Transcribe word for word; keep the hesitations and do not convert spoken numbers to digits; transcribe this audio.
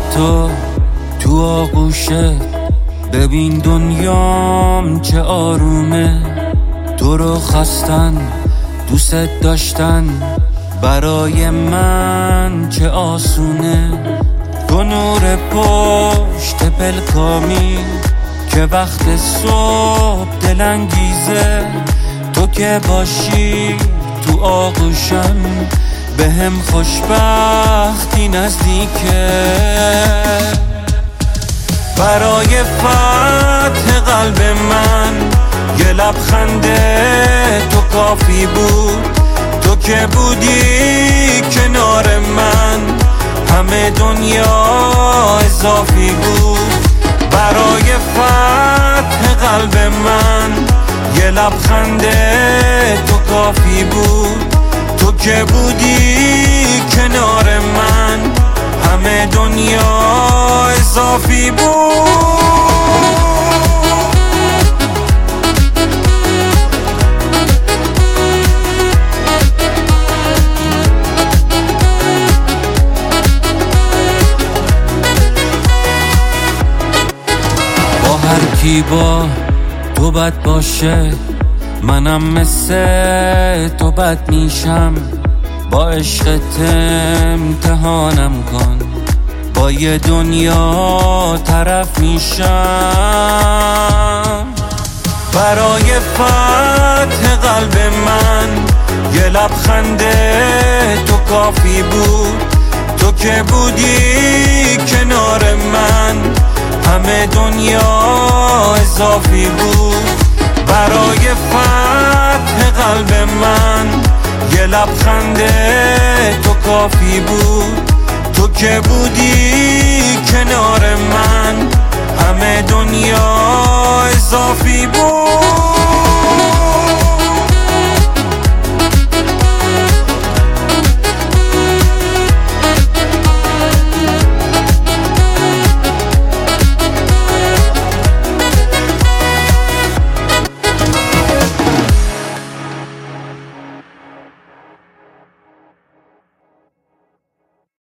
تو تو آغوشت، ببین دنیام چه آرومه. تو رو خواستن دوست داشتن برای من چه آسونه. تو نور پشت پلکامی که وقت صبح دلانگیزه. تو که باشی تو آغوشم به هم خوشبختی نزدیکه. برای فتح قلب من یه لبخند تو کافی بود. تو که بودی کنار من همه دنیا اضافی بود. برای فتح قلب من یه لبخند تو کافی بود. تو که بودی کنار من همه دنیا اضافی بود. با هر کی با تو بد باشه، منم مثل تو بد میشم. با عشقت امتحانم کن، با یه دنیا طرف میشم. برای فتح قلب من یه لبخند تو کافی بود. تو که بودی کنار من همه دنیا اضافی بود. برای فتح قلب من یه لبخند تو کافی بود. تو که بودی کنار من همه دنیا اضافی بود.